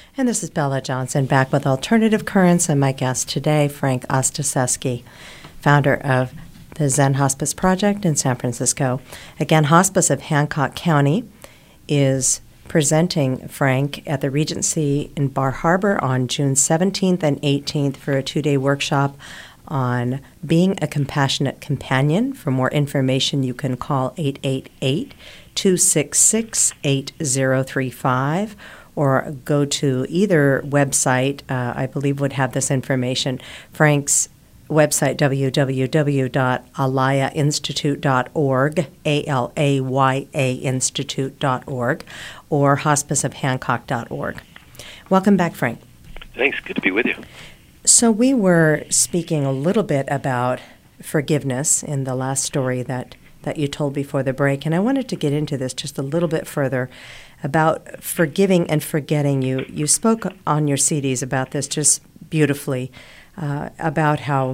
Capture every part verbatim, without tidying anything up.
And this is Bella Johnson back with Alternative Currents and my guest today, Frank Ostaseski, founder of the Zen Hospice Project in San Francisco. Again, Hospice of Hancock County is presenting Frank at the Regency in Bar Harbor on June seventeenth and eighteenth for a two-day workshop on being a compassionate companion. For more information, you can call eight eight eight, two six six, eight zero three five or go to either website, uh, I believe would have this information. Frank's website, w w w dot alaya institute dot org, A L A Y A institute dot org, or hospice of hancock dot org. Welcome back, Frank. Thanks. Good to be with you. So we were speaking a little bit about forgiveness in the last story that, that you told before the break, and I wanted to get into this just a little bit further about forgiving and forgetting. You, you spoke on your C Ds about this just beautifully, uh, about how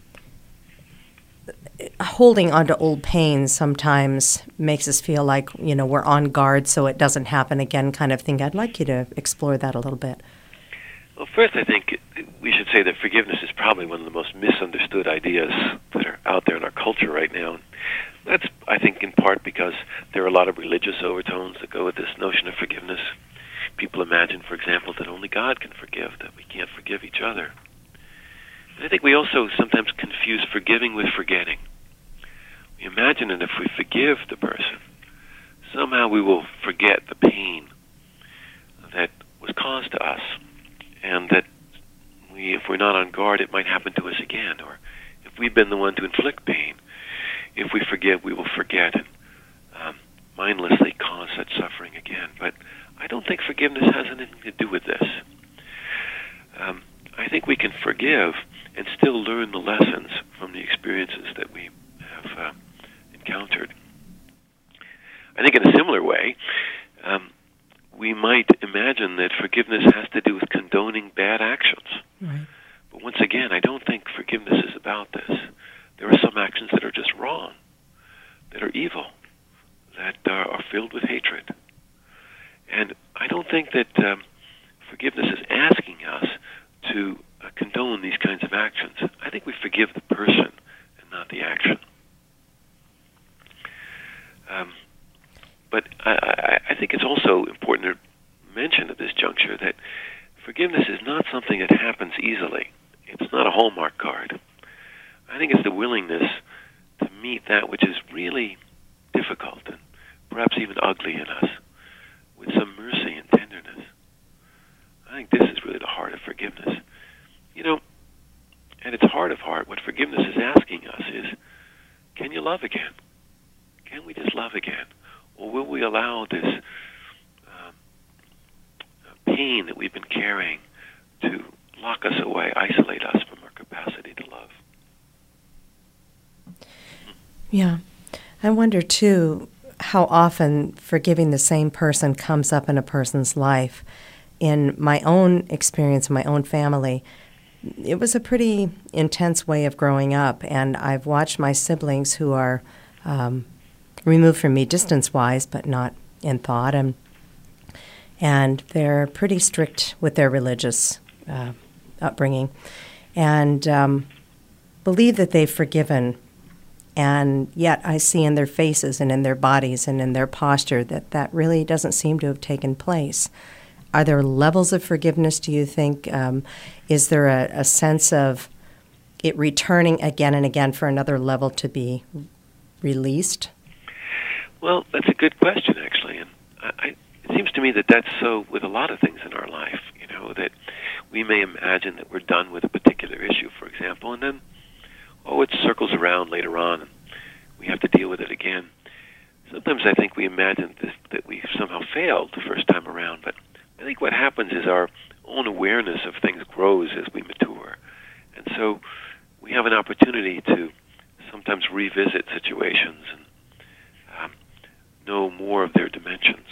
holding onto old pain sometimes makes us feel like, you know, we're on guard so it doesn't happen again kind of thing. I'd like you to explore that a little bit. Well, first, I think we should say that forgiveness is probably one of the most misunderstood ideas that are out there in our culture right now. That's, I think, in part because there are a lot of religious overtones that go with this notion of forgiveness. People imagine, for example, that only God can forgive, that we can't forgive each other. And I think we also sometimes confuse forgiving with forgetting. We imagine that if we forgive the person, somehow we will forget the pain that was caused to us, and that we, if we're not on guard, it might happen to us again. Or if we've been the one to inflict pain, if we forgive, we will forget and um, mindlessly cause such suffering again. But I don't think forgiveness has anything to do with this. Um, I think we can forgive and still learn the lessons from the experiences that we have uh, encountered. I think in a similar way, um, we might imagine that forgiveness has to do with condoning bad actions. Right. But once again, I don't think forgiveness is about this. There are some actions that are just wrong, that are evil, that uh, are filled with hatred. And I don't think that um, forgiveness is asking us to uh, condone these kinds of actions. I think we forgive the person and not the action. Um, but I, I, I think it's also important to mention at this juncture that forgiveness is not something that happens easily. It's not a Hallmark card. I think it's the willingness to meet that which is really difficult and perhaps even ugly in us with some mercy and tenderness. I think this is really the heart of forgiveness. You know, at its heart of heart, what forgiveness is asking us is, can you love again? Can we just love again? Or will we allow this um, pain that we've been carrying to lock us away, isolate us from our capacity to love? Yeah. I wonder, too, how often forgiving the same person comes up in a person's life. In my own experience, in my own family, it was a pretty intense way of growing up, and I've watched my siblings who are um, removed from me distance-wise, but not in thought, and and they're pretty strict with their religious uh, upbringing, and um, believe that they've forgiven. And yet I see in their faces and in their bodies and in their posture that that really doesn't seem to have taken place. Are there levels of forgiveness, do you think? Um, is there a, a sense of it returning again and again for another level to be released? Well, that's a good question, actually. And I, I, it seems to me that that's so with a lot of things in our life, you know, that we may imagine that we're done with a particular issue, for example, and then oh, it circles around later on, and we have to deal with it again. Sometimes I think we imagine this, that we somehow failed the first time around, but I think what happens is our own awareness of things grows as we mature. And so we have an opportunity to sometimes revisit situations and um, know more of their dimensions.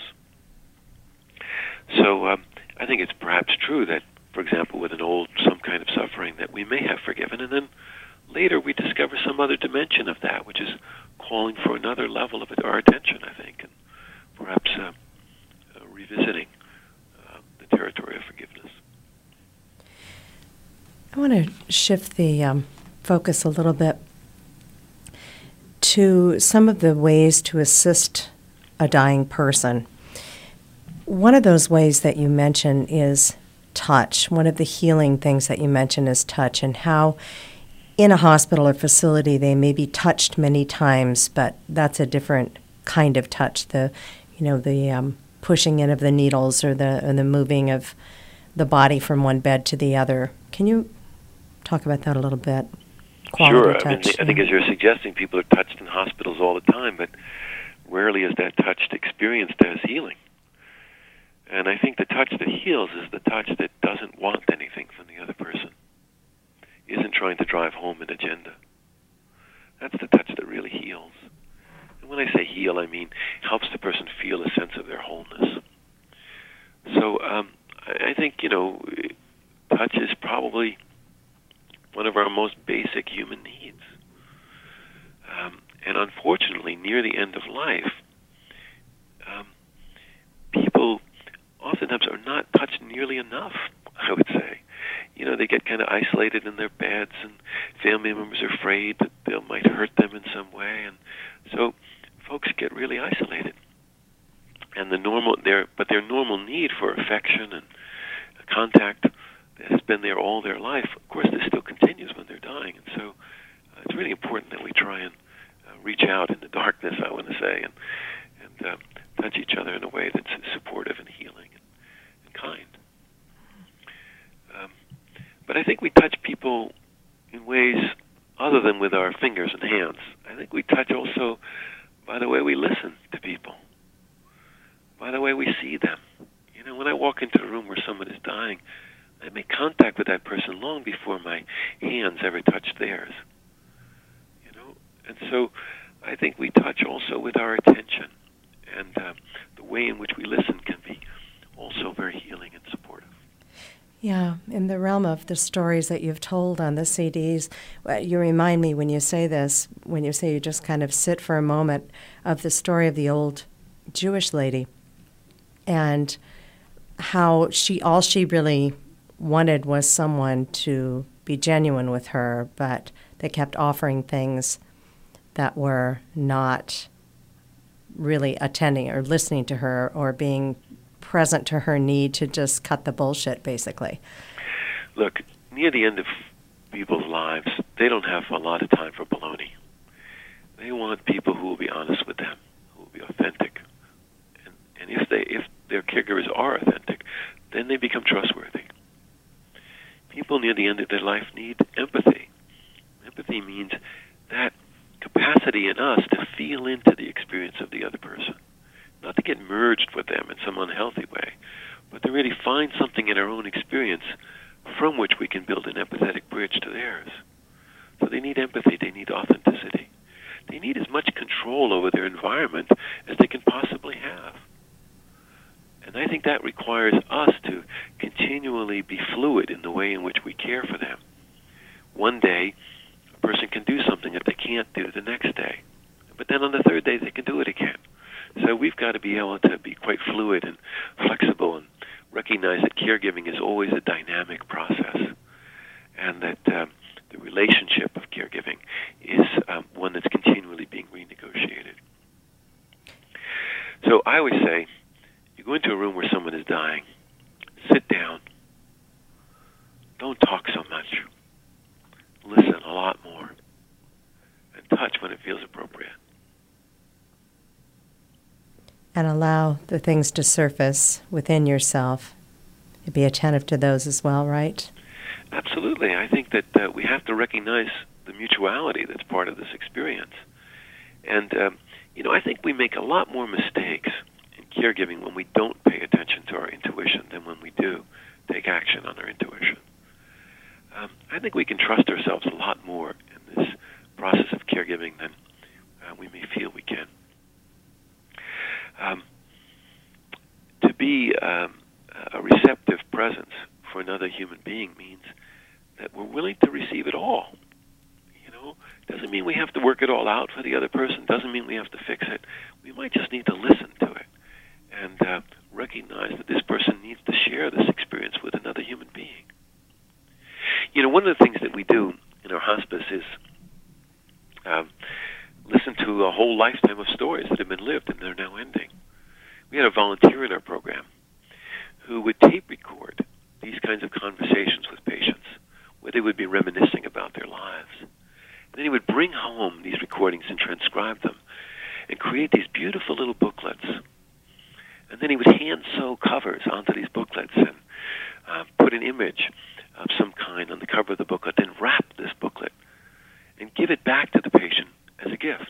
So um, I think it's perhaps true that, for example, with an old, some kind of suffering that we may have forgiven, and then later we discover some other dimension of that, which is calling for another level of it, our attention, I think, and perhaps uh, uh, revisiting uh, the territory of forgiveness. I want to shift the um, focus a little bit to some of the ways to assist a dying person. One of those ways that you mention is touch. One of the healing things that you mention is touch, and how in a hospital or facility they may be touched many times, but that's a different kind of touch. The, you know, the um, pushing in of the needles or the or the moving of the body from one bed to the other. Can you talk about that a little bit? Quality sure. touch. I, mean, yeah. I think as you're suggesting, people are touched in hospitals all the time, but rarely is that touch experienced as healing. And I think the touch that heals is the touch that doesn't want anything from the other person, isn't trying to drive home an agenda. That's the touch that really heals. And when I say heal, I mean helps the person feel a sense of their wholeness. So um, I, I think, you know, touch is probably one of our most basic human needs. Um, and unfortunately, near the end of life, um, people oftentimes are not touched nearly enough, I would say. You know, they get kind of isolated in their beds, and family members are afraid that they might hurt them in some way, and so folks get really isolated. And the normal, their but their normal need for affection and contact that has been there all their life, of course, this still continues when they're dying. And so uh, it's really important that we try and uh, reach out in the darkness, I want to say, and and uh, touch each other in a way that's supportive and healing and, and kind. Um, but I think we touch people in ways other than with our fingers and hands. I think we touch also by the way we listen to people, by the way we see them. You know, when I walk into a room where someone is dying, I make contact with that person long before my hands ever touch theirs. You know, and so I think we touch also with our attention, and uh, the way in which we listen can be also very healing and supportive. Yeah, in the realm of the stories that you've told on the C Ds, you remind me when you say this, when you say you just kind of sit for a moment, of the story of the old Jewish lady and how she all she really wanted was someone to be genuine with her, but they kept offering things that were not really attending or listening to her or being present to her need to just cut the bullshit, basically. Look, near the end of people's lives, they don't have a lot of time for baloney. They want people who will be honest with them, who will be authentic. And, and if they, if their caregivers are authentic, then they become trustworthy. People near the end of their life need empathy. Empathy means that capacity in us to feel into the experience of the other person. Not to get merged with them in some unhealthy way, but to really find something in our own experience from which we can build an empathetic bridge to theirs. So they need empathy, they need authenticity. They need as much control over their environment as they can possibly have. And I think that requires us to continually be fluid in the way in which we care for them. One day, a person can do something that they can't do the next day. But then on the third day, they can do it again. So we've got to be able to be quite fluid and flexible and recognize that caregiving is always a dynamic process, and that um, the relationship of caregiving is um, one that's continually being renegotiated. So I always say, you go into a room where someone is dying, sit down, don't talk so much, listen a lot more, and touch when it feels appropriate. And allow the things to surface within yourself. Be attentive to those as well, right? Absolutely. I think that uh, we have to recognize the mutuality that's part of this experience. And, um, you know, I think we make a lot more mistakes in caregiving when we don't pay attention to our intuition than when we do take action on our intuition. Um, I think we can trust ourselves a lot more in this process of caregiving than uh, we may feel we can. Um, to be um, a receptive presence for another human being means that we're willing to receive it all. You know, doesn't mean we have to work it all out for the other person. Doesn't mean we have to fix it. We might just need to listen to it and uh, recognize that this person needs to share this experience with another human being. You know, one of the things that we do in our hospice is um, listen to a whole lifetime of stories that have been lived and they're now ending. We had a volunteer in our program who would tape record these kinds of conversations with patients where they would be reminiscing about their lives. And then he would bring home these recordings and transcribe them and create these beautiful little booklets. And then he would hand sew covers onto these booklets and uh, put an image of some kind on the cover of the booklet, then wrap this booklet and give it back to the patient as a gift.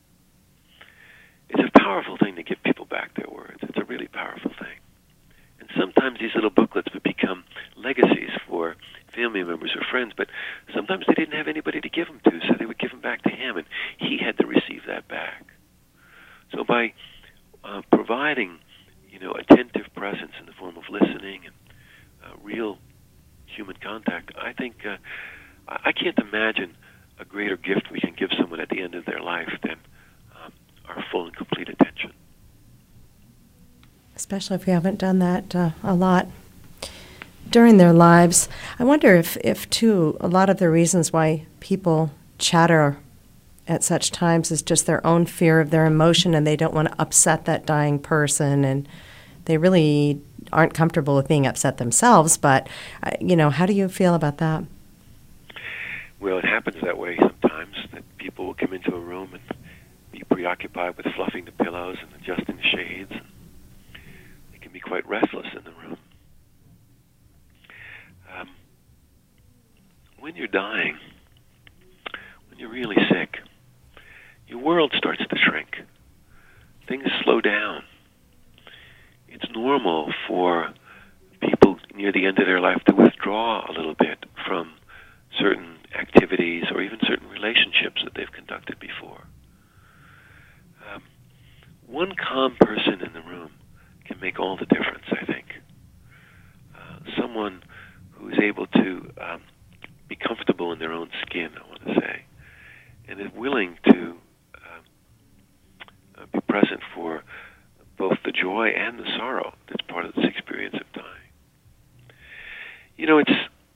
It's a powerful thing to give people back their words. It's a really powerful thing. And sometimes these little booklets would become legacies for family members or friends, but sometimes they didn't have anybody to give them to, so they would give them back to him, and he had to receive that back. So by uh, providing, you know, attentive presence in the form of listening and uh, real human contact, I think uh, I can't imagine a greater gift we can give someone at the end of their life than um, our full and complete attention. Especially if we haven't done that uh, a lot during their lives. I wonder if, if, too, a lot of the reasons why people chatter at such times is just their own fear of their emotion, and they don't want to upset that dying person, and they really aren't comfortable with being upset themselves. But, uh, you know, how do you feel about that? Well, it happens that way sometimes, that people will come into a room and be preoccupied with fluffing the pillows and adjusting the shades. And they can be quite restless in the room. Um, when you're dying, when you're really sick, your world starts to shrink. Things slow down. It's normal for people near the end of their life to withdraw a little bit from certain activities or even certain relationships that they've conducted before. Um, one calm person in the room can make all the difference, I think. Uh, someone who is able to um, be comfortable in their own skin, I want to say, and is willing to um, uh, be present for both the joy and the sorrow that's part of this experience of dying. You know, it's,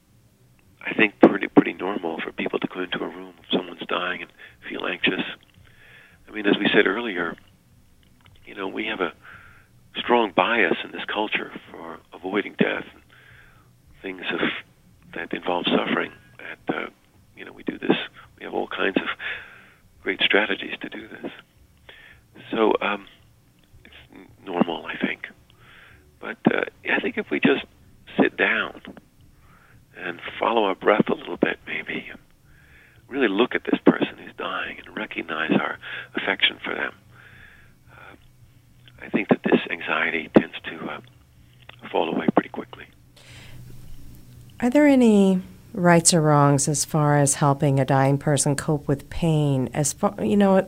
I think, pretty pretty normal for people to go into a room if someone's dying and feel anxious. I mean, as we said earlier, you know, we have a strong bias in this culture for avoiding death and things of, that involve suffering. And, uh, you know, we do this. We have all kinds of great strategies to do this. So um, it's normal, I think. But uh, I think if we just sit down and follow our breath a little bit, maybe, and really look at this person who's dying and recognize our affection for them, uh, I think that this anxiety tends to uh, fall away pretty quickly. Are there any rights or wrongs as far as helping a dying person cope with pain? As far, you know,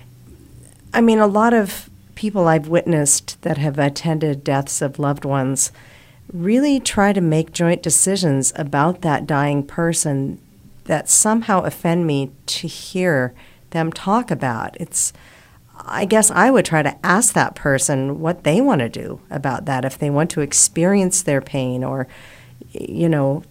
I mean, a lot of people I've witnessed that have attended deaths of loved ones really try to make joint decisions about that dying person that somehow offend me to hear them talk about. It's, I guess I would try to ask that person what they want to do about that, if they want to experience their pain or, you know,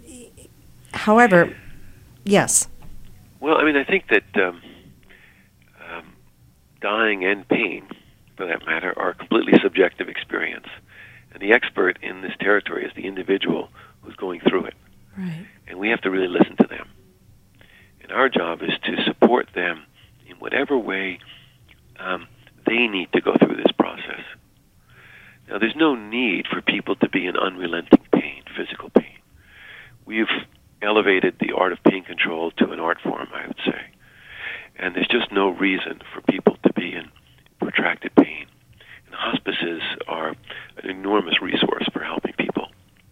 however, yes. Well, I mean, I think that um, um, dying and pain, for that matter, are a completely subjective experience. And the expert in this territory is the individual who's going through it. Right. And we have to really listen to them. And our job is to support them in whatever way um, they need to go through this process. Now, there's no need for people to be in unrelenting pain, physical pain. We've elevated the art of pain control to an art form, I would say. And there's just no reason for people to be in protracted pain. And hospices are an enormous resource for helping people.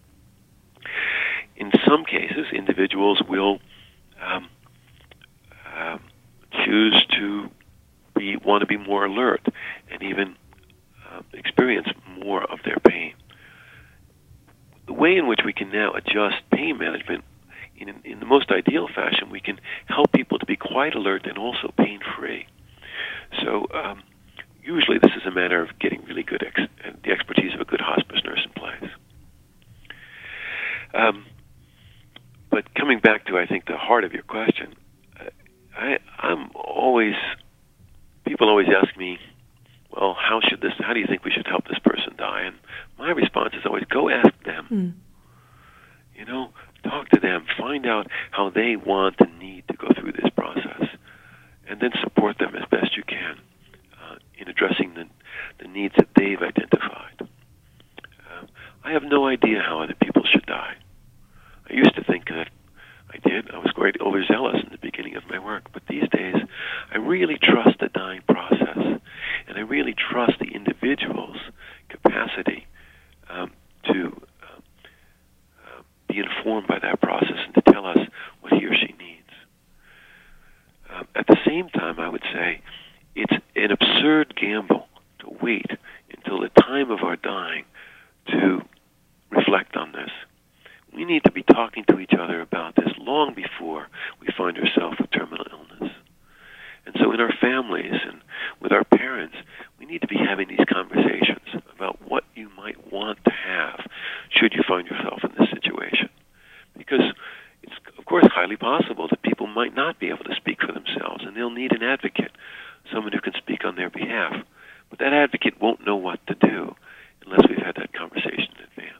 In some cases, individuals will um, uh, choose to be, want to be more alert and even uh, experience more of their pain. The way in which we can now adjust pain management in, in the most ideal fashion, we can help people to be quite alert and also pain-free. So um, usually this is a matter of getting really good, ex- the expertise of a good hospice nurse in place. Um, but coming coming back to, I think, the heart of your question, I, I'm always, people always ask me, well, how should this, how do you think we should help this person die? And my response is always, go ask them. Mm. You know, talk to them, find out how they want and need to go through this process, and then support them as best you can uh, in addressing the, the needs that they've identified. Uh, I have no idea how other people should die. I used to think that I did. I was quite overzealous in the beginning of my work, but these days I really trust the dying process, and I really trust the individual's capacity um, to uh, uh, be informed by that process and to tell us what he or she needs. Um, at the same time, I would say it's an absurd gamble to wait until the time of our dying to reflect on this. We need to be talking to each other about this long before we find ourselves with terminal illness. And so in our families and with our parents, we need to be having these conversations about what you might want to have should you find yourself in this situation. Because it's, of course, highly possible that people might not be able to speak for themselves, and they'll need an advocate, someone who can speak on their behalf. But that advocate won't know what to do unless we've had that conversation in advance.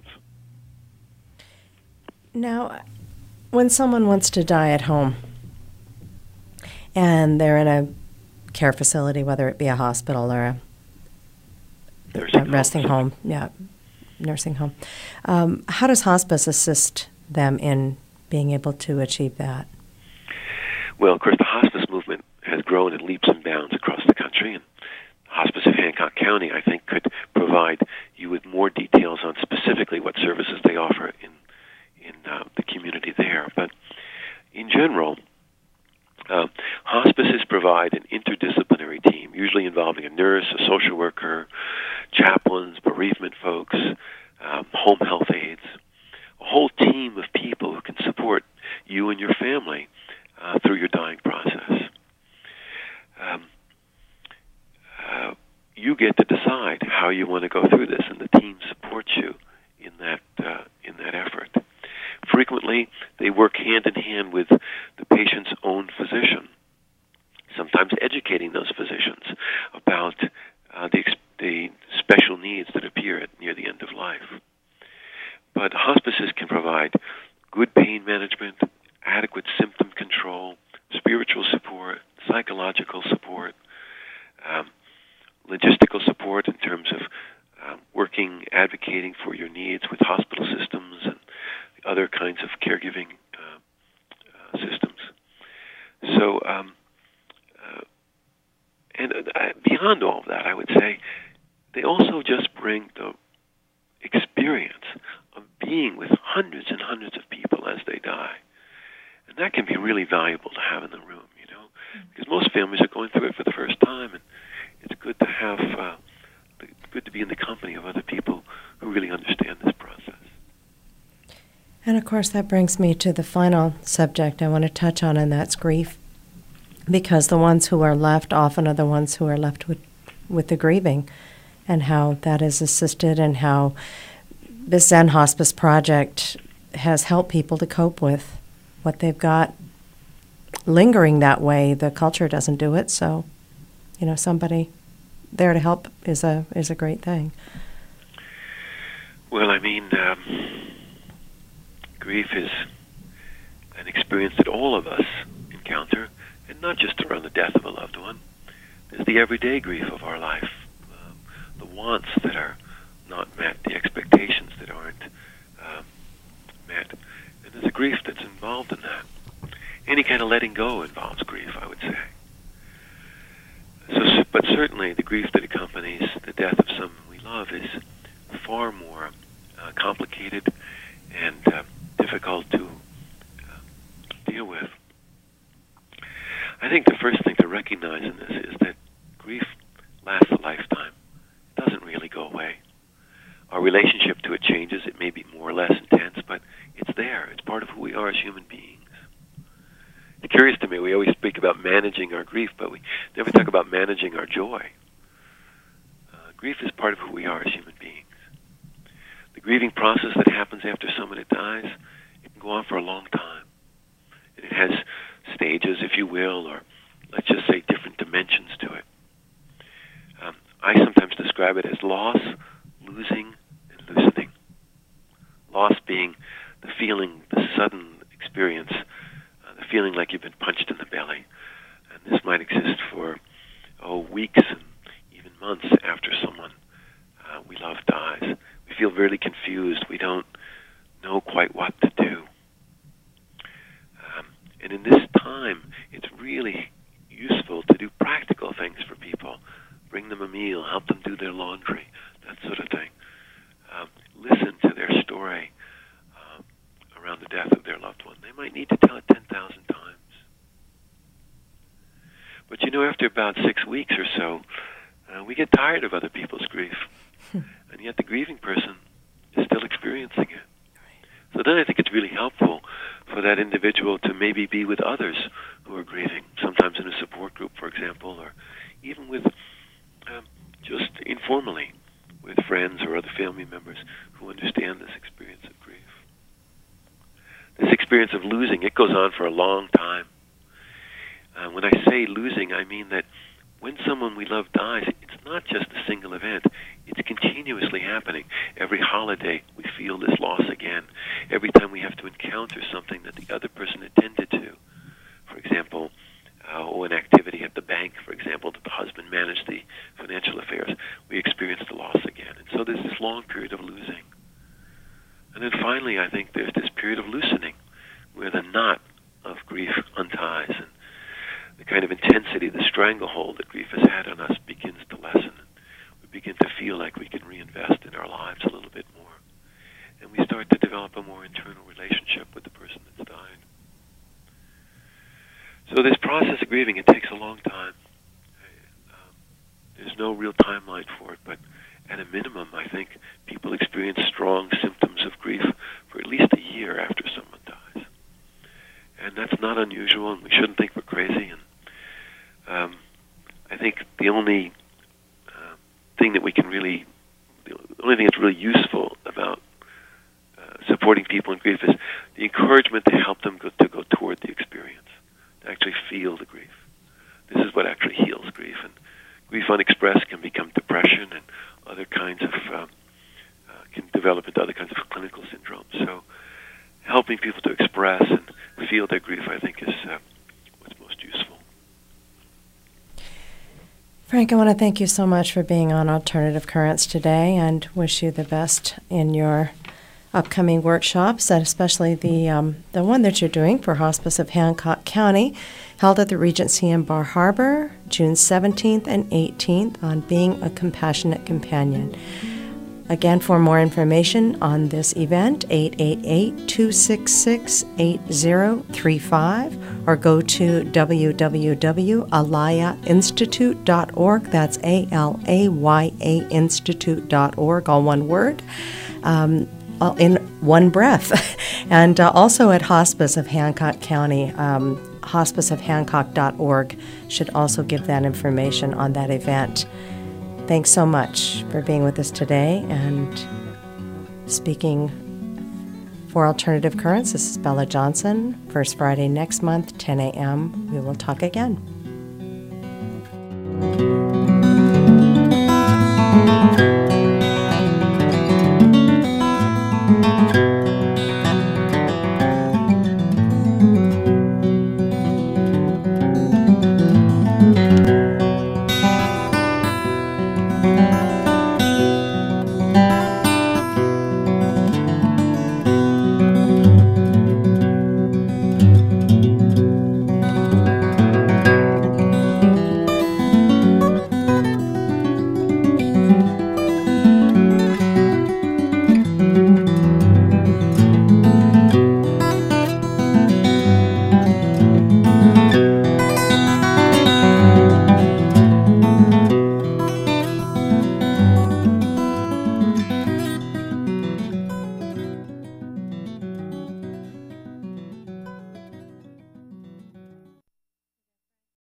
Now, when someone wants to die at home and they're in a care facility, whether it be a hospital or a, a resting home, yeah, nursing home, um, how does hospice assist them in being able to achieve that? Well, of course, the hospice movement has grown in leaps and bounds across the country, and Hospice of Hancock County, I think, could provide you with more details on specifically what services they offer in in uh, the community there. But in general, uh, hospices provide an interdisciplinary team, usually involving a nurse, a social worker, chaplains, bereavement folks, um, home health aides, a whole team of people who can support you and your family uh, through your dying process. Um, uh, you get to decide how you want to go through this, and the team supports you in that uh, in that effort. Frequently, they work hand in hand with the patient's own physician, sometimes educating those physicians about uh, the, the special needs that appear at, near the end of life. But hospices can provide good pain management, adequate symptom control, spiritual support, psychological support, um, logistical support in terms of uh, working, advocating for your needs with hospital systems and other kinds of caregiving uh, uh, systems. So, um, uh, and uh, beyond all of that, I would say they also just bring the experience of being with hundreds and hundreds of people as they die. And that can be really valuable to have in the room, you know, because most families are going through it for the first time, and it's good to have, uh, good to be in the company of other people who really understand this process. And of course, that brings me to the final subject I want to touch on, and that's grief. Because the ones who are left often are the ones who are left with, with the grieving, and how that is assisted, and how this Zen Hospice project has helped people to cope with what they've got lingering that way. The culture doesn't do it, so, you know, somebody there to help is a is a great thing. Well, I mean, um, grief is an experience that all of us encounter, and not just around the death of a loved one. There's the everyday grief of our life, uh, the wants that are not met, the expectations that aren't um, met. And there's a grief that's involved in that. Any kind of letting go involves grief, I would say. So, but certainly the grief that accompanies the death of someone we love is far more uh, complicated and uh, difficult to uh, deal with. I think the first thing to recognize in this is that grief lasts a lifetime. It doesn't really go away. Our relationship to it changes. It may be more or less intense, but it's there. It's part of who we are as human beings. It's curious to me, we always speak about managing our grief, but we never talk about managing our joy. Uh, grief is part of who we are as human beings. The grieving process that happens after someone that dies, it can go on for a long time. loss being the feeling, the sudden experience, uh, the feeling like you've been punched in the belly. And this might exist for, oh, weeks and even months after someone uh, we love dies. We feel really confused. We don't know quite what to do. Um, and in this time, it's really useful to do practical things for people. Bring them a meal, help them do their laundry, that sort of thing. Um, listen to their story uh, around the death of their loved one. They might need to tell it ten thousand times. But you know, after about six weeks or so, uh, we get tired of other people's grief. And yet the grieving person is still experiencing it. So then I think it's really helpful for that individual to maybe be with others who are grieving, sometimes in a support group, for example, or even with um, just informally with friends or other family members who understand this experience of grief. This experience of losing, it goes on for a long time. Uh, when I say losing, I mean that when someone we love dies, it's not just a single event. It's continuously happening. Every holiday, we feel this loss again. Every time we have to encounter something that the other person attended to, for example, uh, or an activity at the bank, for example, that the husband managed the financial affairs, we experience the loss again. And so there's this long period of losing. And then finally, I think there's this period of loosening, where the knot of grief unties, and the kind of intensity, the stranglehold that grief has had on us begins to lessen. We begin to feel like we can reinvest in our lives a little bit more. And we start to develop a more internal relationship with the person that's died. So this process of grieving, it takes a long time. Um, there's no real timeline for it, but at a minimum, I think people experience strong symptoms of grief for at least a year after someone dies. And that's not unusual, and we shouldn't think we're crazy. And um, I think the only uh, thing that we can really, the only thing that's really useful about uh, supporting people in grief is the encouragement to help them go, to go toward the experience, to actually feel the grief. This is what actually heals grief. And grief unexpressed can become depression and other kinds of, uh, uh, can develop into other kinds of clinical syndromes. So helping people to express and feel their grief, I think, is uh, what's most useful. Frank, I want to thank you so much for being on Alternative Currents today and wish you the best in your upcoming workshops, and especially the um, the one that you're doing for Hospice of Hancock County, held at the Regency in Bar Harbor, June seventeenth and eighteenth, on being a compassionate companion. Again, for more information on this event, eight eight eight, two six six, eight zero three five, or go to w w w dot alaya institute dot org. That's A L A Y A institute dot org, all one word, um, all in one breath. And uh, also at Hospice of Hancock County, um, hospice of hancock dot org should also give that information on that event. Thanks so much for being with us today and speaking for Alternative Currents. This is Bella Johnson. First Friday next month, ten a.m. We will talk again.